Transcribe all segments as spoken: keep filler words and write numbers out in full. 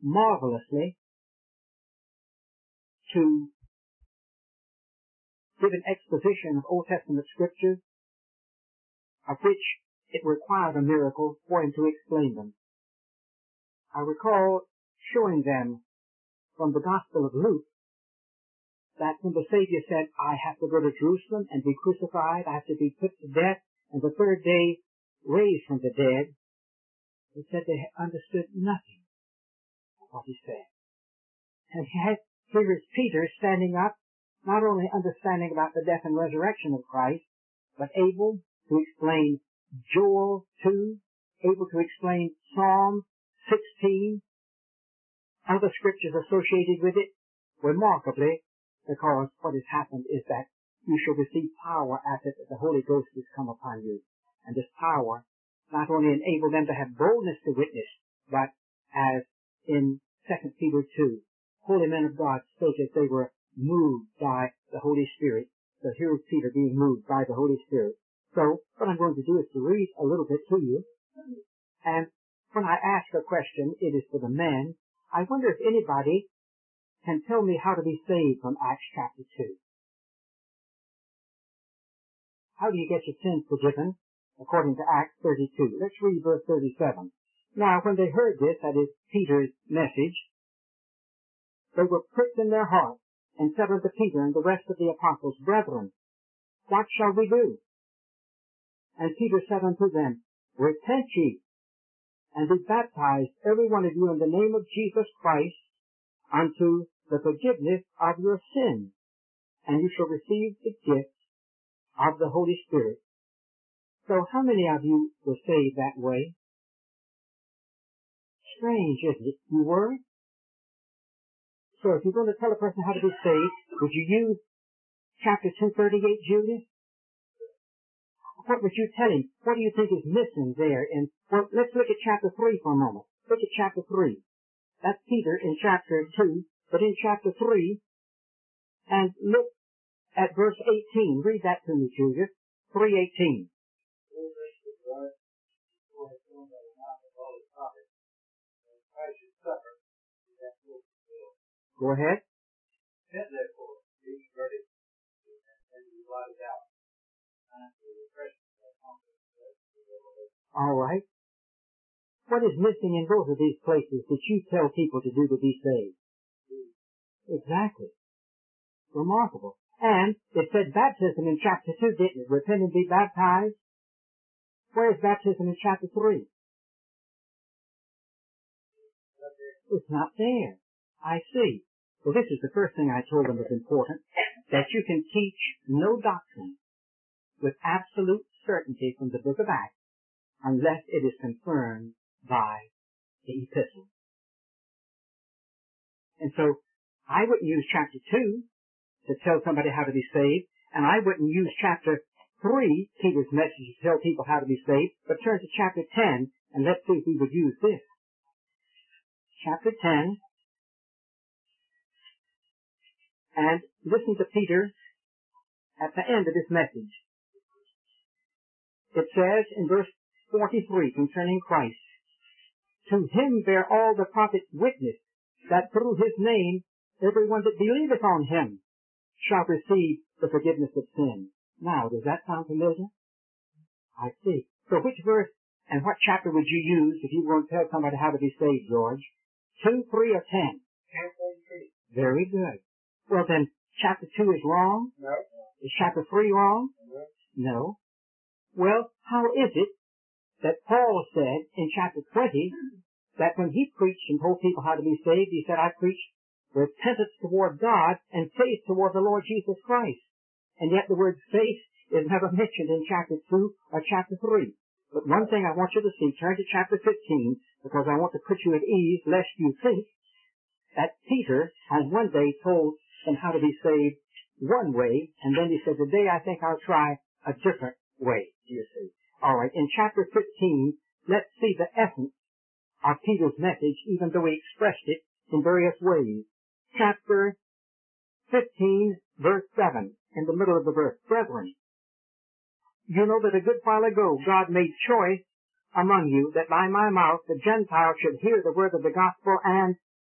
marvelously to give an exposition of Old Testament scriptures, of which it required a miracle for him to explain them. I recall showing them from the Gospel of Luke that when the Savior said, I have to go to Jerusalem and be crucified, I have to be put to death, and the third day raised from the dead, he said they understood nothing of what he said. And here is Peter standing up, not only understanding about the death and resurrection of Christ, but able to explain Joel two, able to explain Psalm sixteen, other scriptures associated with it, remarkably, because what has happened is that you shall receive power after the Holy Ghost has come upon you. And this power not only enabled them to have boldness to witness, but as in Second Peter two, holy men of God spoke as they were moved by the Holy Spirit. So here is Peter being moved by the Holy Spirit. So what I'm going to do is to read a little bit to you. And when I ask a question, it is for the men. I wonder if anybody can tell me how to be saved from Acts chapter two. How do you get your sins forgiven? According to Acts thirty-two. Let's read verse thirty-seven. Now, when they heard this, that is Peter's message, they were pricked in their hearts and said unto Peter and the rest of the apostles, Brethren, what shall we do? And Peter said unto them, Repent ye, and be baptized every one of you in the name of Jesus Christ unto the forgiveness of your sins, and you shall receive the gift of the Holy Spirit. So how many of you were saved that way? Strange, isn't it? You were? So if you're going to tell a person how to be saved, would you use chapter two thirty-eight, Judas? What would you tell him? What do you think is missing there? And well, let's look at chapter three for a moment. Look at chapter three. That's Peter in chapter two, but in chapter three, and look at verse eighteen. Read that to me, Julius. three eighteen. Go ahead. All right. What is missing in both of these places that you tell people to do to be saved? Exactly. Remarkable. And it said baptism in chapter two, didn't it? Repent and be baptized. Where is baptism in chapter three? It's not there. I see. Well, this is the first thing I told them was important, that you can teach no doctrine with absolute certainty from the book of Acts unless it is confirmed by the epistle. And so I wouldn't use chapter two to tell somebody how to be saved, and I wouldn't use chapter three, Peter's message, to tell people how to be saved, but turn to chapter ten, and let's see if we would use this. Chapter ten, and listen to Peter at the end of this message. It says in verse forty-three concerning Christ, To him bear all the prophets witness, that through his name everyone that believeth on him shall receive the forgiveness of sin. Now, does that sound familiar? I see. So which verse and what chapter would you use if you were going to tell somebody how to be saved, George? Two, three, or ten? Very good. Well then, chapter two is wrong? No. Is chapter three wrong? No. No. Well, how is it that Paul said in chapter twenty that when he preached and told people how to be saved, he said, I preach repentance toward God and faith toward the Lord Jesus Christ. And yet the word faith is never mentioned in chapter two or chapter three. But one thing I want you to see, turn to chapter fifteen, because I want to put you at ease lest you think that Peter on one day told them how to be saved one way, and then he said, today I think I'll try a different way, do you see? All right, in chapter fifteen, let's see the essence of Peter's message, even though he expressed it in various ways. Chapter fifteen, verse seven, in the middle of the verse. Brethren, you know that a good while ago God made choice among you that by my mouth the Gentiles should hear the word of the gospel and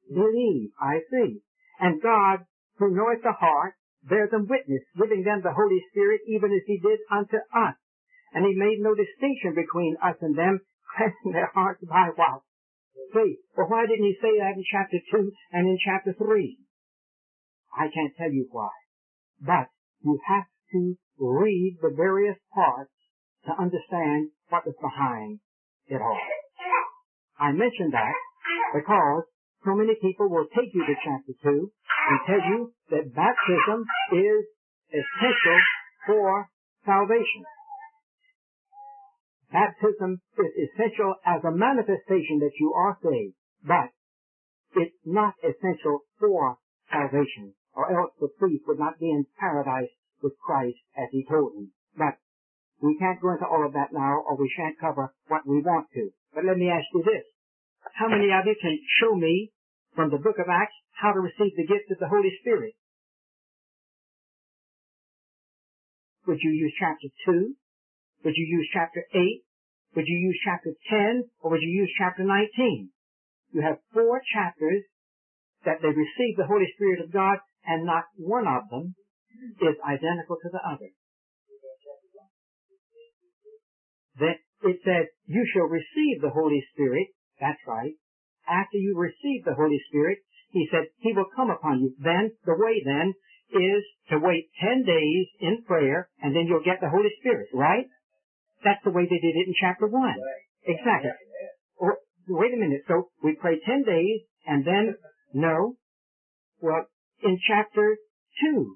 believe. I see. And God, who knoweth the heart, bears them witness, giving them the Holy Spirit, even as he did unto us. And he made no distinction between us and them, cleansing their hearts by what? Faith. Well, why didn't he say that in chapter two and in chapter three? I can't tell you why. But you have to read the various parts to understand what is behind it all. I mention that because so many people will take you to chapter two and tell you that baptism is essential for salvation. Baptism is essential as a manifestation that you are saved, but it's not essential for salvation, or else the thief would not be in paradise with Christ as he told him. But we can't go into all of that now, or we shan't cover what we want to. But let me ask you this. How many of you can show me from the book of Acts how to receive the gift of the Holy Spirit? Would you use chapter two? Would you use chapter eight? Would you use chapter ten? Or would you use chapter nineteen? You have four chapters that they receive the Holy Spirit of God, and not one of them is identical to the other. Then it says, you shall receive the Holy Spirit. That's right. After you receive the Holy Spirit, he said, he will come upon you. Then, the way then is to wait ten days in prayer, and then you'll get the Holy Spirit, right? That's the way they did it in chapter one. Exactly. Or, wait a minute. So, we pray ten days, and then, no. Well, in chapter two,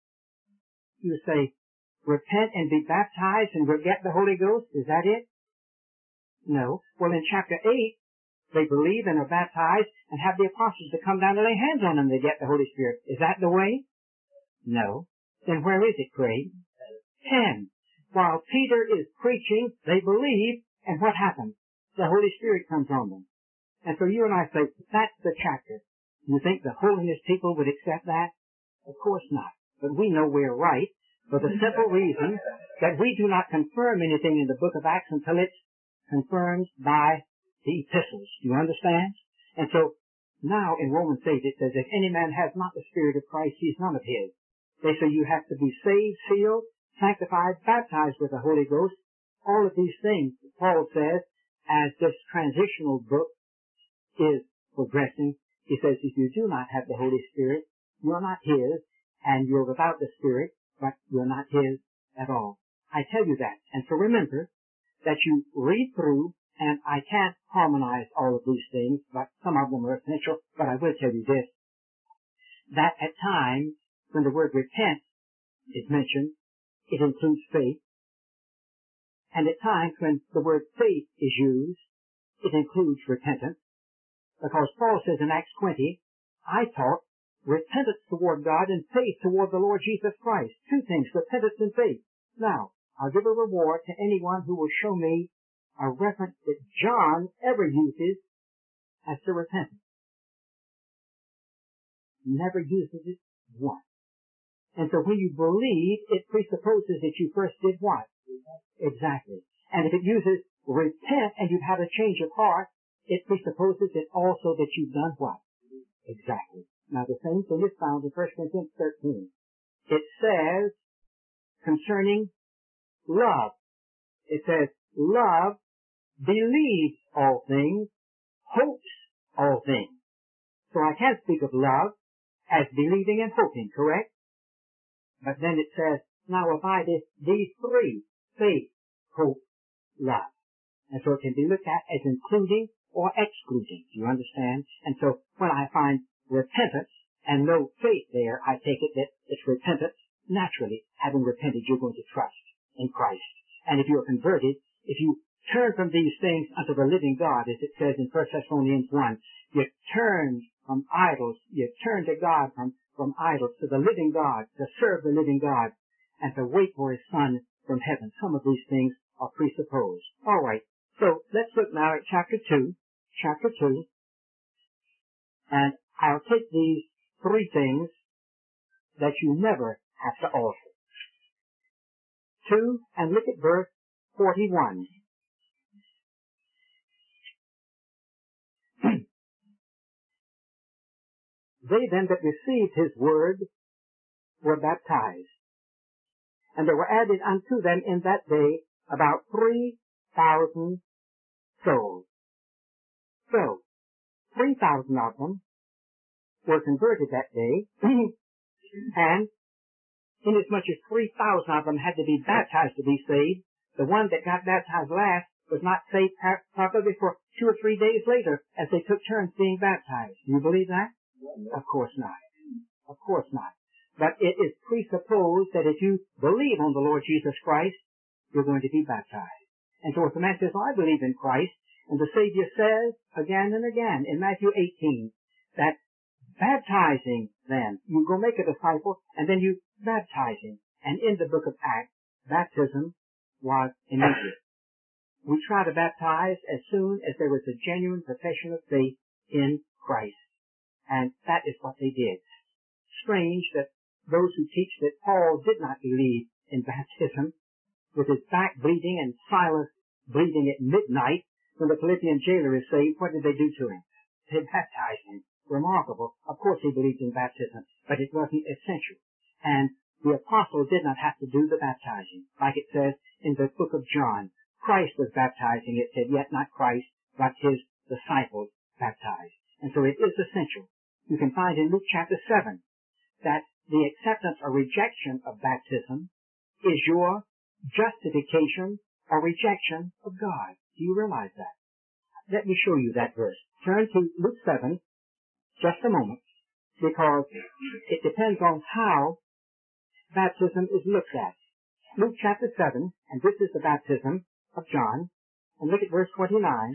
you say, repent and be baptized and we'll get the Holy Ghost. Is that it? No. Well, in chapter eight, they believe and are baptized and have the apostles to come down and lay hands on them to get the Holy Spirit. Is that the way? No. Then where is it, Craig? Ten. While Peter is preaching, they believe, and what happens? The Holy Spirit comes on them. And so you and I say, that's the chapter. You think the holiness people would accept that? Of course not. But we know we're right for the simple reason that we do not confirm anything in the book of Acts until it's confirmed by the epistles. Do you understand? And so now in Romans eight it says, if any man has not the Spirit of Christ, he's none of his. They say you have to be saved, sealed, sanctified, baptized with the Holy Ghost. All of these things, Paul says, as this transitional book is progressing, he says if you do not have the Holy Spirit, you're not his, and you're without the Spirit, but you're not his at all. I tell you that. And so remember that you read through, and I can't harmonize all of these things, but some of them are essential, but I will tell you this, that at times when the word repent is mentioned, it includes faith. And at times when the word faith is used, it includes repentance. Because Paul says in Acts twenty, I taught repentance toward God and faith toward the Lord Jesus Christ. Two things, repentance and faith. Now, I'll give a reward to anyone who will show me a reference that John ever uses as to repentance. Never uses it once. And so when you believe, it presupposes that you first did what? Exactly. And if it uses repent and you've had a change of heart, it presupposes it also that you've done what? Exactly. Now the same thing is found in First Corinthians thirteen. It says concerning love. It says, love believes all things, hopes all things. So I can't speak of love as believing and hoping, correct? But then it says, now abide these three, faith, hope, love. And so it can be looked at as including or excluding. Do you understand? And so when I find repentance and no faith there, I take it that it's repentance. Naturally, having repented, you're going to trust in Christ. And if you're converted, if you turn from these things unto the living God, as it says in First Thessalonians one, you turn from idols, you turn to God from, from idols to the living God, to serve the living God, and to wait for his Son from heaven. Some of these things are presupposed. All right. So let's look now at chapter two. Chapter two. And I'll take these three things that you never have to alter. Two, and look at verse forty-one. They then that received his word were baptized. And there were added unto them in that day about three thousand souls. So, three thousand of them were converted that day, and inasmuch as three thousand of them had to be baptized to be saved, the one that got baptized last was not saved probably for two or three days later as they took turns being baptized. Do you believe that? Of course not. Of course not. But it is presupposed that if you believe on the Lord Jesus Christ, you're going to be baptized. And so if the man says, oh, I believe in Christ, and the Savior says again and again in Matthew eighteen that baptizing then, you go make a disciple, and then you baptize him. And in the book of Acts, baptism was immediate. We try to baptize as soon as there was a genuine profession of faith in Christ. And that is what they did. Strange that those who teach that Paul did not believe in baptism, with his back bleeding and Silas bleeding at midnight, when the Philippian jailer is saved, what did they do to him? They baptized him. Remarkable. Of course he believed in baptism, but it wasn't essential. And the apostle did not have to do the baptizing. Like it says in the book of John, Christ was baptizing, it said, yet not Christ, but his disciples baptized. And so it is essential. You can find in Luke chapter seven that the acceptance or rejection of baptism is your justification or rejection of God. Do you realize that? Let me show you that verse. Turn to Luke seven, just a moment, because it depends on how baptism is looked at. Luke chapter seven, and this is the baptism of John, and look at verse twenty-nine.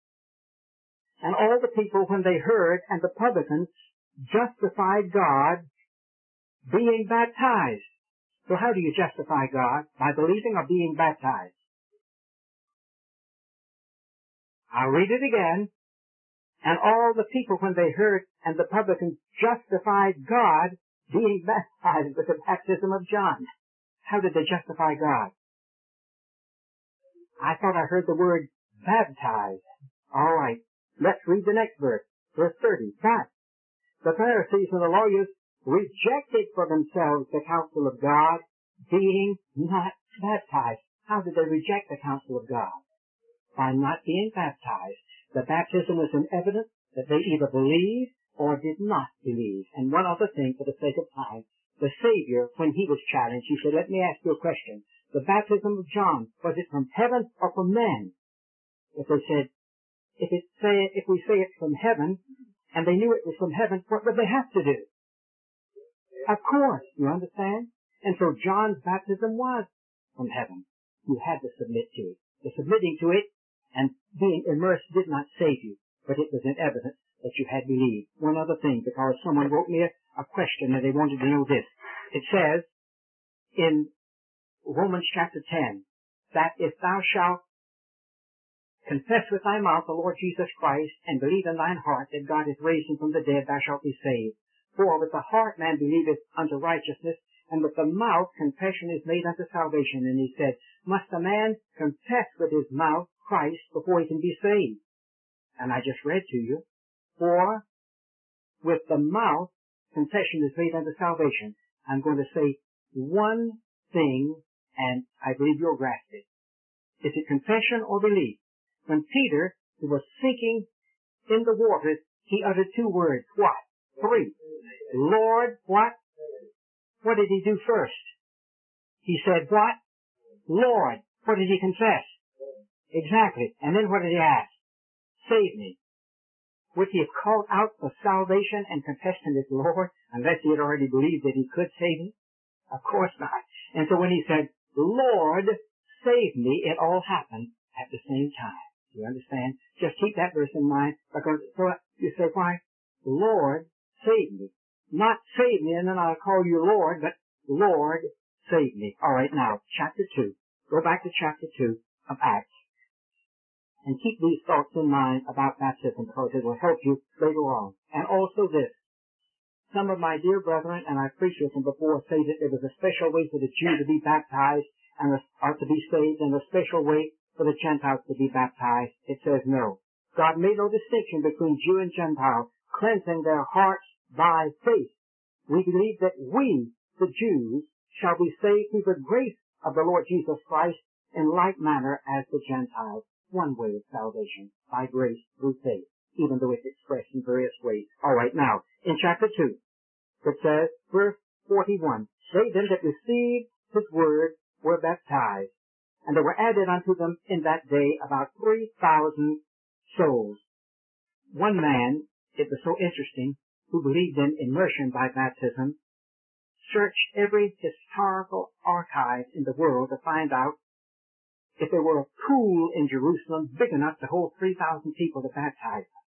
And all the people, when they heard, and the publicans justified God, being baptized. So how do you justify God? By believing or being baptized? I'll read it again. And all the people, when they heard, and the publicans justified God, being baptized with the baptism of John. How did they justify God? I thought I heard the word baptized. All right. Let's read the next verse. Verse thirty. But the Pharisees and the lawyers rejected for themselves the counsel of God, being not baptized. How did they reject the counsel of God? By not being baptized. The baptism was an evidence that they either believed or did not believe. And one other thing, for the sake of time, the Savior, when he was challenged, he said, let me ask you a question. The baptism of John, was it from heaven or from men? If they said, if it say, if we say it's from heaven, and they knew it was from heaven, what would they have to do? Of course, you understand? And so John's baptism was from heaven. You had to submit to it. The submitting to it and being immersed did not save you, but it was an evidence that you had believed. One other thing, because someone wrote me a, a question and they wanted to know this. It says in Romans chapter ten that if thou shalt confess with thy mouth the Lord Jesus Christ and believe in thine heart that God hath raised him from the dead, thou shalt be saved. For with the heart man believeth unto righteousness, and with the mouth confession is made unto salvation. And he said, must a man confess with his mouth Christ before he can be saved? And I just read to you, for with the mouth confession is made unto salvation. I'm going to say one thing, and I believe you'll grasp it. Is it confession or belief? When Peter, who was sinking in the waters, he uttered two words. What? Three. Lord, what? What did he do first? He said, what? Lord. What did he confess? Exactly. And then what did he ask? Save me. Would he have called out for salvation and confessed him as Lord unless he had already believed that he could save him? Of course not. And so when he said, Lord, save me, it all happened at the same time. Do you understand? Just keep that verse in mind, because so you say, why? Lord, save me. Not save me and then I'll call you Lord, but Lord, save me. All right, now, chapter two. Go back to chapter two of Acts. And keep these thoughts in mind about baptism, because it will help you later on. And also this. Some of my dear brethren, and I've preached with them before, say that there was a special way for the Jew to be baptized and the, or to be saved, and a special way for the Gentiles to be baptized. It says no. God made no distinction between Jew and Gentile, cleansing their hearts by faith, we believe that we, the Jews, shall be saved through the grace of the Lord Jesus Christ in like manner as the Gentiles. One way of salvation, by grace through faith, even though it's expressed in various ways. All right, now, in chapter two, it says, verse forty-one, they then that received his word were baptized, and there were added unto them in that day about three thousand souls. One man, it was so interesting, who believed in immersion by baptism, searched every historical archive in the world to find out if there were a pool in Jerusalem big enough to hold three thousand people to baptize them.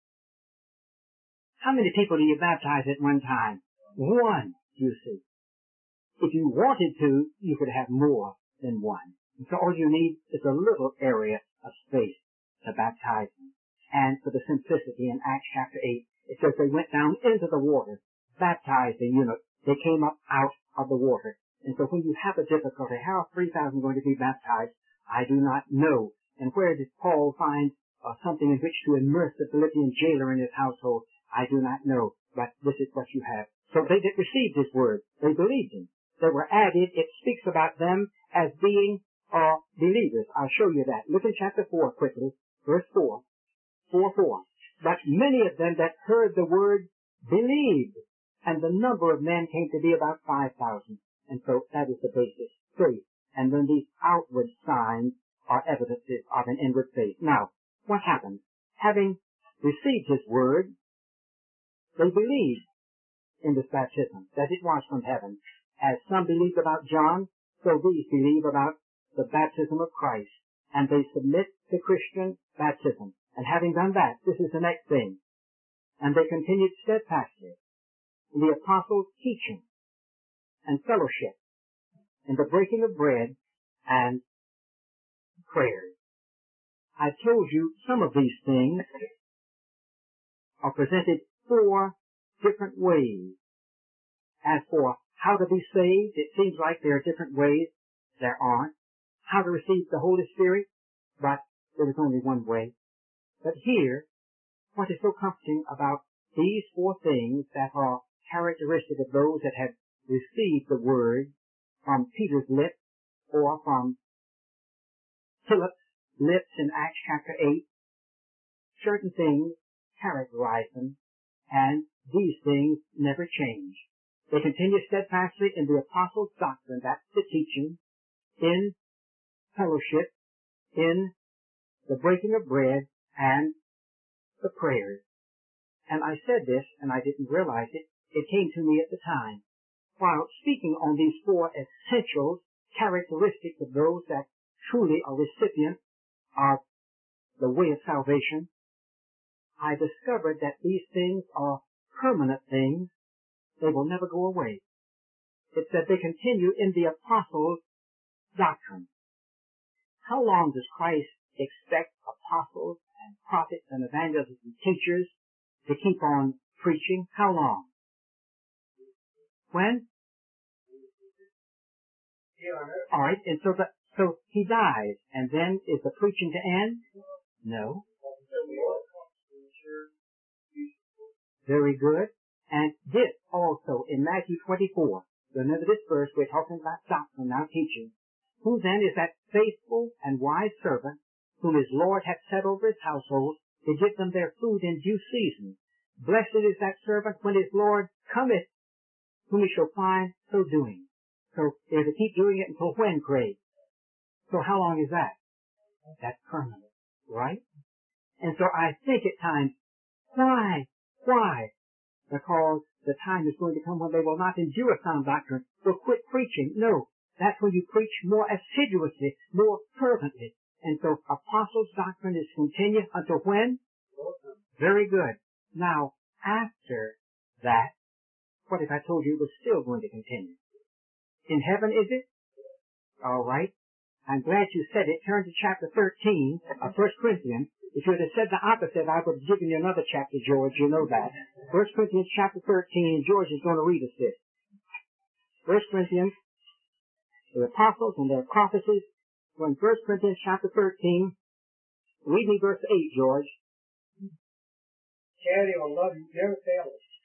How many people do you baptize at one time? One, you see. If you wanted to, you could have more than one. And so all you need is a little area of space to baptize them. And for the simplicity, in Acts chapter eight, it says they went down into the water, baptized the eunuch. They came up out of the water. And so when you have a difficulty, how are three thousand going to be baptized? I do not know. And where did Paul find uh, something in which to immerse the Philippian jailer in his household? I do not know. But this is what you have. So they that received his word, they believed him. They were added. It speaks about them as being uh, believers. I'll show you that. Look in chapter four quickly, verse four. four four. But many of them that heard the word believed, and the number of men came to be about five thousand. And so that is the basis. Faith. And then these outward signs are evidences of an inward faith. Now, what happened? Having received his word, they believed in this baptism, that it was from heaven. As some believed about John, so these believe about the baptism of Christ. And they submit to Christian baptism. And having done that, this is the next thing. And they continued steadfastly in the apostles' teaching and fellowship, in the breaking of bread and prayers. I told you some of these things are presented four different ways. As for how to be saved, it seems like there are different ways. There aren't. How to receive the Holy Spirit, but there is only one way. But here, what is so comforting about these four things that are characteristic of those that have received the word from Peter's lips or from Philip's lips in Acts chapter eight, certain things characterize them, and these things never change. They continue steadfastly in the apostles' doctrine, that's the teaching, in fellowship, in the breaking of bread, and the prayers. And I said this, and I didn't realize it, it came to me at the time. While speaking on these four essentials, characteristics of those that truly are recipients of the way of salvation, I discovered that these things are permanent things. They will never go away. It said they continue in the apostles' doctrine. How long does Christ expect apostles and prophets and evangelists and teachers to keep on preaching? How long? When? All right, and so the, so he dies, and then is the preaching to end? No. Very good. And this also in Matthew twenty-four. Remember this verse, we're talking about doctrine, now teaching. Who then is that faithful and wise servant whom his Lord hath set over his household to give them their food in due season? Blessed is that servant when his Lord cometh, whom he shall find so doing. So they're to keep doing it until when, Craig? So how long is that? That's permanent, right? And so I think at times, why? Why? Because the time is going to come when they will not endure sound doctrine, will quit preaching. No, that's when you preach more assiduously, more fervently. And so apostles' doctrine is continued until when? Very good. Now, after that, what if I told you it was still going to continue? In heaven, is it? All right. I'm glad you said it. Turn to chapter thirteen of First Corinthians. If you would have said the opposite, I would have given you another chapter, George. You know that. First Corinthians chapter thirteen, George is going to read us this. First Corinthians, the apostles and their prophecies. So in First Corinthians chapter thirteen, read me verse eight, George. Charity or love never fail us.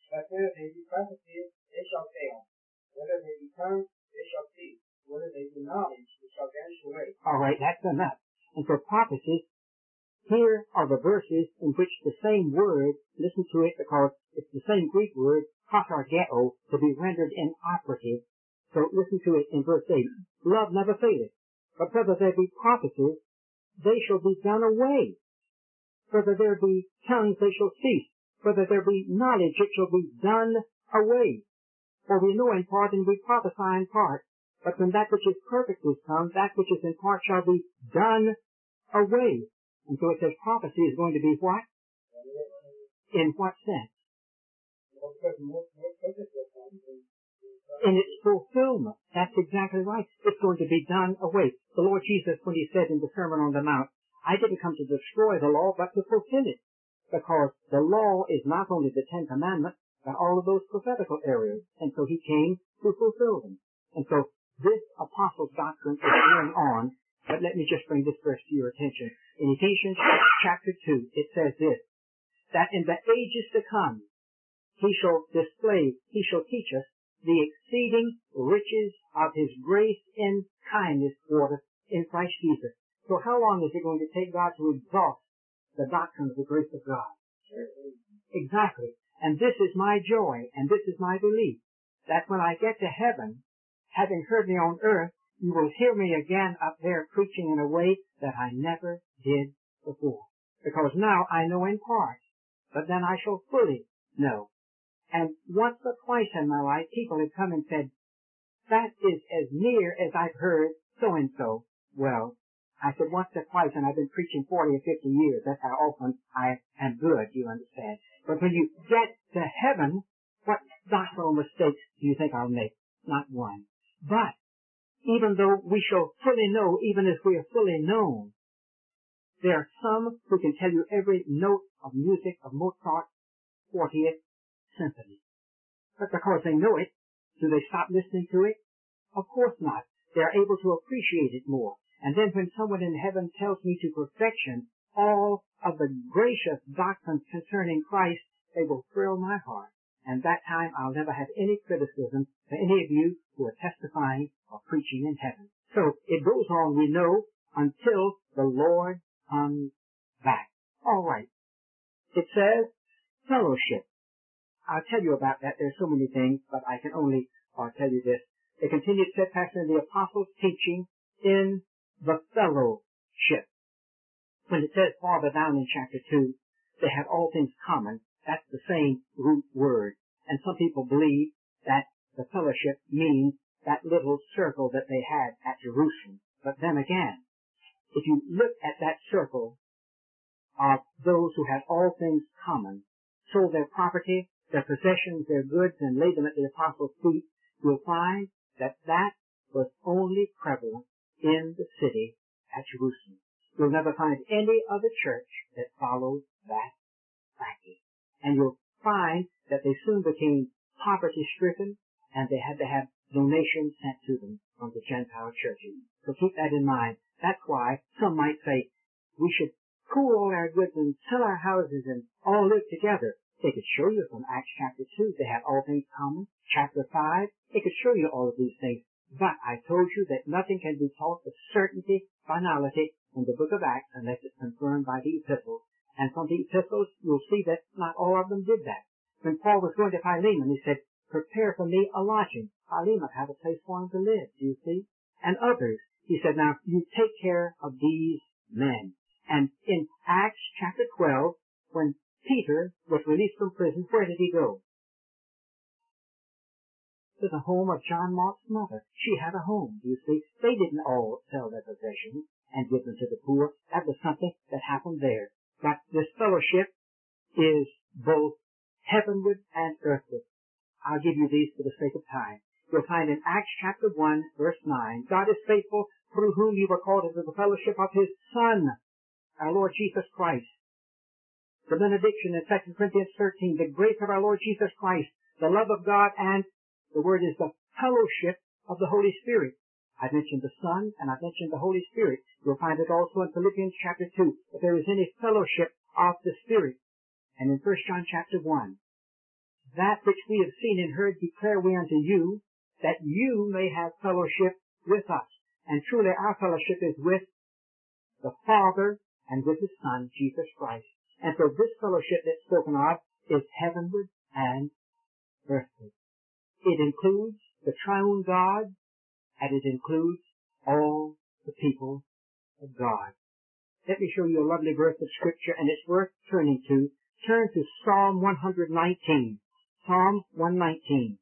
Whether they be prophecies, they shall fail. Whether they be tongues, they shall cease. Whether they be knowledge, they shall vanish away. All right, that's enough. And for prophecies, here are the verses in which the same word, listen to it because it's the same Greek word, katargeo, to be rendered inoperative. So listen to it in verse eight. Love never faileth, but whether there be prophecies, they shall be done away. Whether there be tongues, they shall cease. Whether there be knowledge, it shall be done away. For we know in part and we prophesy in part. But when that which is perfect is come, that which is in part shall be done away. And so it says prophecy is going to be what? In what sense? In its fulfillment. That's exactly right. It's going to be done away. The Lord Jesus, when he said in the Sermon on the Mount, I didn't come to destroy the law, but to fulfill it. Because the law is not only the Ten Commandments, but all of those prophetical areas. And so he came to fulfill them. And so this apostles' doctrine is going on. But let me just bring this verse to your attention. In Ephesians chapter two, it says this, that in the ages to come, he shall display, he shall teach us the exceeding riches of his grace in kindness toward us in Christ Jesus. So how long is it going to take God to exhaust the doctrine of the grace of God? Exactly. And this is my joy, and this is my belief, that when I get to heaven, having heard me on earth, you will hear me again up there preaching in a way that I never did before. Because now I know in part, but then I shall fully know. And once or twice in my life, people have come and said, that is as near as I've heard so-and-so. Well, I said once or twice, and I've been preaching forty or fifty years. That's how often I am good, you understand. But when you get to heaven, what doctrinal mistakes do you think I'll make? Not one. But even though we shall fully know, even as we are fully known, there are some who can tell you every note of music of Mozart's fortieth Symphony. But because they know it, do they stop listening to it? Of course not. They're able to appreciate it more. And then when someone in heaven tells me to perfection all of the gracious doctrines concerning Christ, they will thrill my heart. And that time I'll never have any criticism for any of you who are testifying or preaching in heaven. So it goes on, we know, until the Lord comes back. All right. It says fellowship. I'll tell you about that. There's so many things, but I can only uh, tell you this. They continued steadfast in the apostles' teaching in the fellowship. When it says farther down in chapter two, they had all things common. That's the same root word. And some people believe that the fellowship means that little circle that they had at Jerusalem. But then again, if you look at that circle of those who had all things common, sold their property, their possessions, their goods, and laid them at the apostles' feet, you'll find that that was only prevalent in the city at Jerusalem. You'll never find any other church that followed that practice. And you'll find that they soon became poverty-stricken, and they had to have donations sent to them from the Gentile churches. So keep that in mind. That's why some might say we should pool all our goods and sell our houses and all live together. They could show you from Acts chapter two, they had all things common. Chapter five, they could show you all of these things. But I told you that nothing can be taught with certainty, finality, in the book of Acts unless it's confirmed by the epistles. And from the epistles, you'll see that not all of them did that. When Paul was going to Philemon, he said, prepare for me a lodging. Philemon had a place for him to live, do you see? And others, he said, now you take care of these men. And in Acts chapter twelve, when Peter was released from prison, where did he go? To the home of John Mark's mother. She had a home, you see. They didn't all sell their possessions and give them to the poor. That was something that happened there. But this fellowship is both heavenward and earthward. I'll give you these for the sake of time. You'll find in Acts chapter one, verse nine, God is faithful, through whom you were called into the fellowship of his Son, our Lord Jesus Christ. The benediction in Second Corinthians thirteen, the grace of our Lord Jesus Christ, the love of God, and the word is the fellowship of the Holy Spirit. I mentioned the Son, and I mentioned the Holy Spirit. You'll find it also in Philippians chapter two, if there is any fellowship of the Spirit. And in First John chapter one, that which we have seen and heard declare we unto you, that you may have fellowship with us. And truly our fellowship is with the Father and with His Son, Jesus Christ. And so this fellowship that's spoken of is heavenward and earthward. It includes the triune God, and it includes all the people of God. Let me show you a lovely verse of Scripture, and it's worth turning to. Turn to Psalm one nineteen. Psalm one nineteen.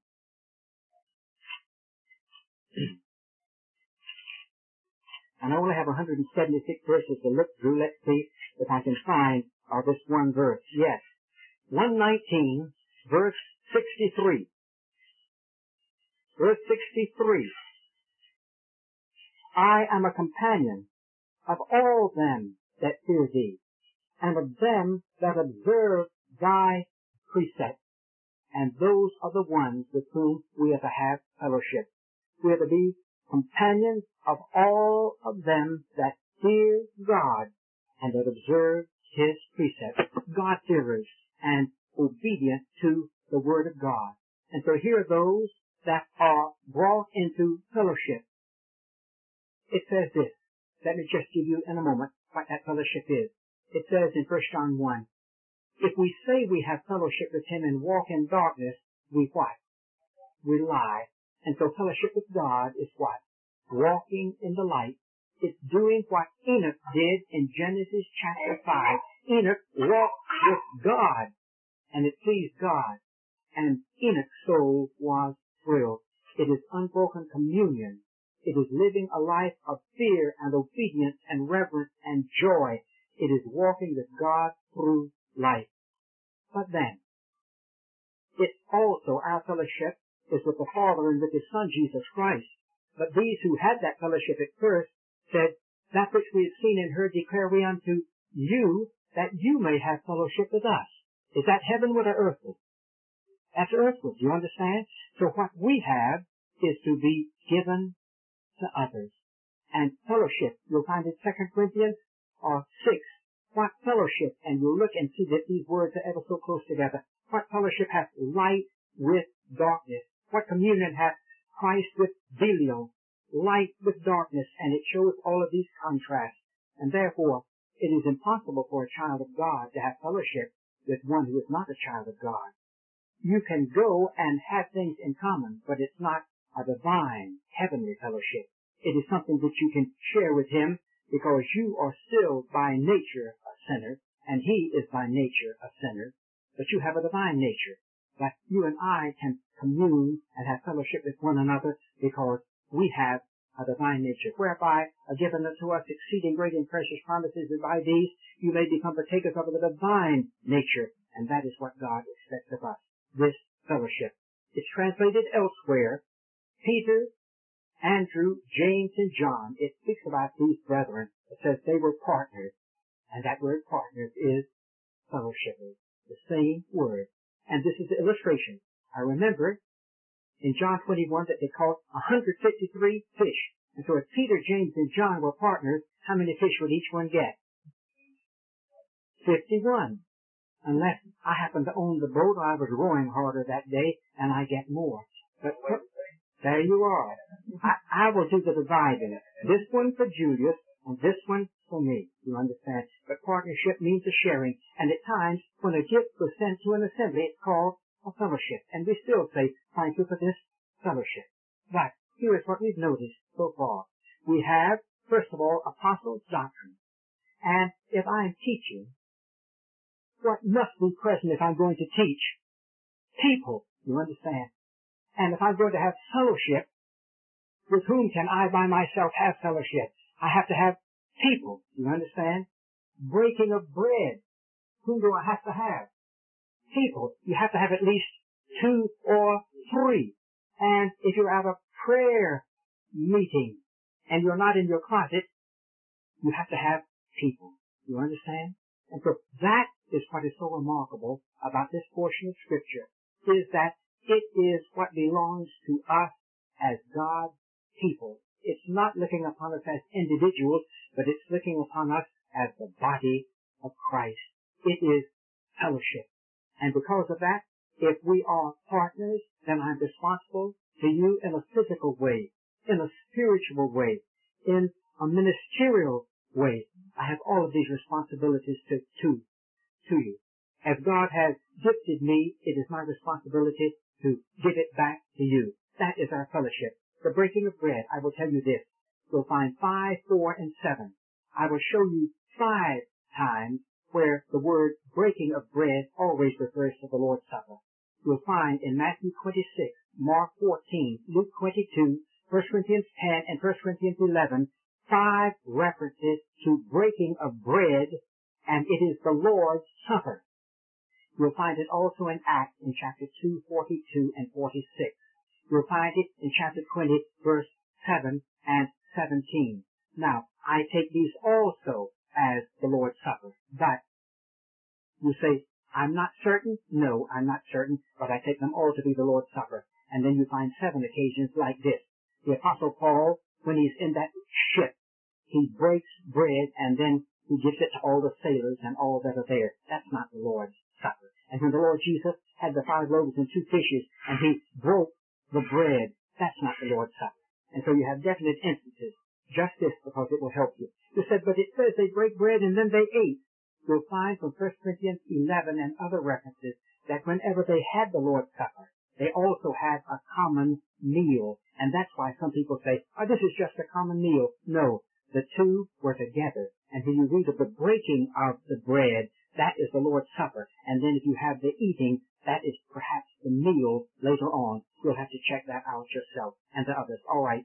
And I only have one hundred seventy-six verses to look through. Let's see if I can find uh, this one verse. Yes. one nineteen, verse sixty-three. Verse sixty-three. I am a companion of all them that fear thee, and of them that observe thy precepts, and those are the ones with whom we are to have fellowship. We are to be companions of all of them that fear God and that observe His precepts, God-fearers and obedient to the Word of God. And so here are those that are brought into fellowship. It says this. Let me just give you in a moment what that fellowship is. It says in First John one, if we say we have fellowship with Him and walk in darkness, we what? We lie. And so fellowship with God is what? Walking in the light. It's doing what Enoch did in Genesis chapter five. Enoch walked with God, and it pleased God, and Enoch's soul was thrilled. It is unbroken communion. It is living a life of fear and obedience and reverence and joy. It is walking with God through life. But then, it's also our fellowship is with the Father and with His Son, Jesus Christ. But these who had that fellowship at first said, that which we have seen and heard declare we unto you, that you may have fellowship with us. Is that heavenward or earthward? That's earthward. Do you understand? So what we have is to be given to others. And fellowship, you'll find in Second Corinthians or six, what fellowship, and you'll look and see that these words are ever so close together. What fellowship hath light with darkness? What communion hath Christ with Belial? Light with darkness, and it shows all of these contrasts. And therefore, it is impossible for a child of God to have fellowship with one who is not a child of God. You can go and have things in common, but it's not a divine, heavenly fellowship. It is something that you can share with Him because you are still by nature a sinner, and He is by nature a sinner, but you have a divine nature. That you and I can commune and have fellowship with one another because we have a divine nature, whereby are given unto us exceeding great and precious promises, and by these you may become partakers of the divine nature, and that is what God expects of us, this fellowship. It's translated elsewhere, Peter, Andrew, James, and John. It speaks about these brethren. It says they were partners, and that word partners is fellowshippers, the same word. And this is the illustration. I remember in John twenty-one that they caught one hundred fifty-three fish. And so if Peter, James, and John were partners, how many fish would each one get? fifty-one. Unless I happen to own the boat or I was rowing harder that day and I get more. But there you are. I, I will do the dividing. This one for Julius and this one for me. You understand? But partnership means a sharing. And at times, when a gift was sent to an assembly, it's called a fellowship. And we still say, thank you for this fellowship. But here is what we've noticed so far. We have, first of all, apostles' doctrine. And if I'm teaching, what must be present if I'm going to teach? People. You understand? And if I'm going to have fellowship, with whom can I by myself have fellowship? I have to have people. You understand? Breaking of bread. Whom do I have to have? People. You have to have at least two or three. And if you're at a prayer meeting and you're not in your closet, you have to have people. You understand? And so that is what is so remarkable about this portion of Scripture, is that it is what belongs to us as God's people. It's not looking upon us as individuals, but it's looking upon us as the body of Christ. It is fellowship. And because of that, If we are partners, then I'm responsible to you in a physical way, in a spiritual way, in a ministerial way. I have all of these responsibilities to, to, to you. As God has gifted me, it is my responsibility to give it back to you. That is our fellowship. The breaking of bread, I will tell you this. You'll find five, four, and seven. I will show you five times where the word breaking of bread always refers to the Lord's Supper. You'll find in Matthew twenty-six, Mark fourteen, Luke twenty-two, First Corinthians ten, and First Corinthians eleven, five references to breaking of bread, and it is the Lord's Supper. You'll find it also in Acts in chapter two, forty-two, and forty-six. You'll find it in chapter twenty, verse seven and seventeen. Now, I take these also as the Lord's Supper, but you say, I'm not certain? No, I'm not certain, but I take them all to be the Lord's Supper. And then you find seven occasions like this. The Apostle Paul, when he's in that ship, he breaks bread and then he gives it to all the sailors and all that are there. That's not the Lord's Supper. And when the Lord Jesus had the five loaves and two fishes and he broke the bread, that's not the Lord's Supper. And so you have definite instances. Just this, because it will help you. You said, but it says they break bread and then they ate. You'll find from First Corinthians eleven and other references that whenever they had the Lord's Supper, they also had a common meal. And that's why some people say, oh, this is just a common meal. No, the two were together. And when you read of the breaking of the bread, that is the Lord's Supper. And then if you have the eating, that is perhaps the meal later on. You'll have to check that out yourself and the others. All right.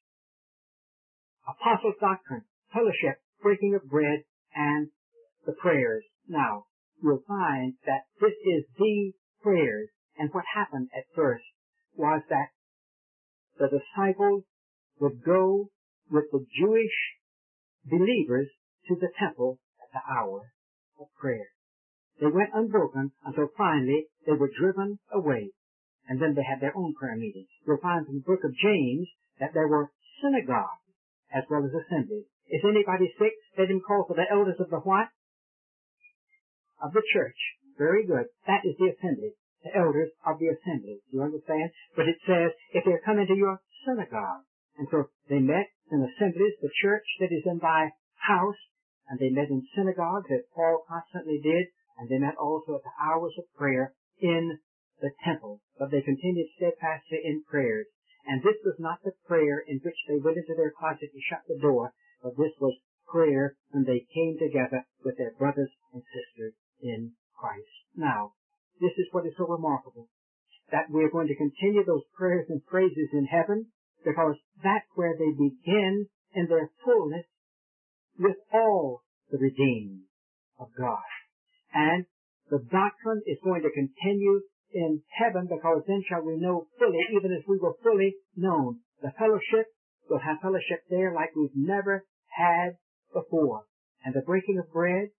Apostles' doctrine, fellowship, breaking of bread, and the prayers. Now, you'll find that this is the prayers. And what happened at first was that the disciples would go with the Jewish believers to the temple at the hour of prayer. They went unbroken until finally they were driven away. And then they had their own prayer meetings. You'll find from the book of James that there were synagogues as well as assemblies. If anybody sick, let him call for the elders of the what? Of the church. Very good. That is the assembly. The elders of the assembly. Do you understand? But it says, if they're coming to your synagogue. And so they met in assemblies, the church that is in thy house, and they met in synagogues, as Paul constantly did, and they met also at the hours of prayer in the temple. But they continued steadfastly in prayers. And this was not the prayer in which they went into their closet and shut the door, but this was prayer when they came together with their brothers and sisters in Christ. Now, this is what is so remarkable, that we're going to continue those prayers and praises in heaven, because that's where they begin in their fullness with all the redeemed of God. And the doctrine is going to continue in heaven, because then shall we know fully, even as we were fully known. The fellowship, we'll have fellowship there like we've never had before. And the breaking of bread?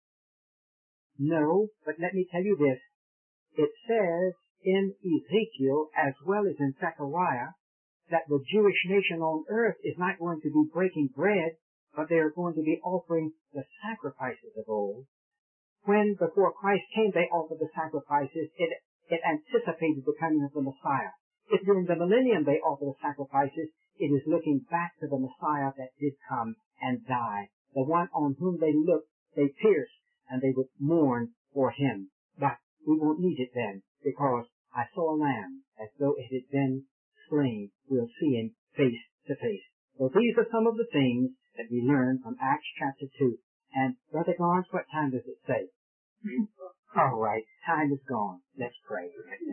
No, but let me tell you this. It says in Ezekiel, as well as in Zechariah, that the Jewish nation on earth is not going to be breaking bread, but they are going to be offering the sacrifices of old. When, before Christ came, they offered the sacrifices, it It anticipated the coming of the Messiah. If during the millennium they offer the sacrifices, it is looking back to the Messiah that did come and die. The one on whom they looked, they pierced, and they would mourn for him. But we won't need it then, because I saw a lamb as though it had been slain. We'll see him face to face. So these are some of the things that we learn from Acts chapter two. And Brother Garnes, what time does it say? All right, time is gone. Let's pray.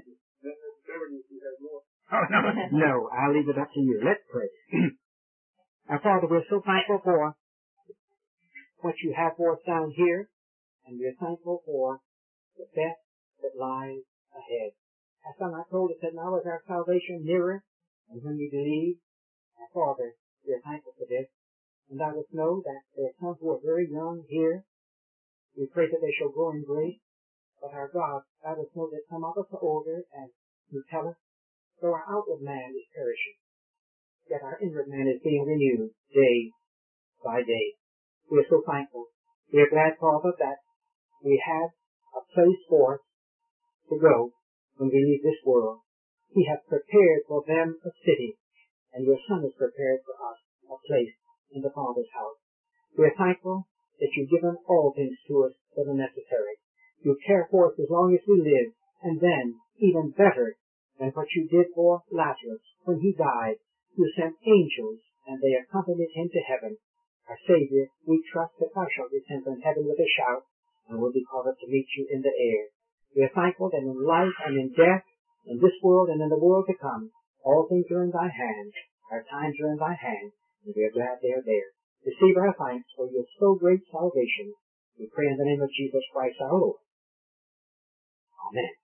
Oh, no, no, I'll leave it up to you. Let's pray. Our Father, we're so thankful for what you have for us down here, and we're thankful for the best that lies ahead. As some have told us that now is our salvation nearer, and when we believe, our Father, we're thankful for this. And let us know that there are some who are very young here. We pray that they shall grow in grace. But our God, let us know that some of us are older, and you tell us, though our outward man is perishing, yet our inward man is being renewed day by day. We are so thankful. We are glad, Father, that we have a place for us to go when we leave this world. He hath prepared for them a city, and your Son has prepared for us a place in the Father's house. We are thankful that you've given all things to us that are necessary. You care for us as long as we live, and then, even better than what you did for Lazarus when he died, you sent angels, and they accompanied him to heaven. Our Savior, we trust that thou shalt descend from heaven with a shout, and will be called up to meet you in the air. We are thankful that in life and in death, in this world and in the world to come, all things are in thy hand, our times are in thy hand, and we are glad they are there. Receive our thanks for your so great salvation. We pray in the name of Jesus Christ our Lord. Amen.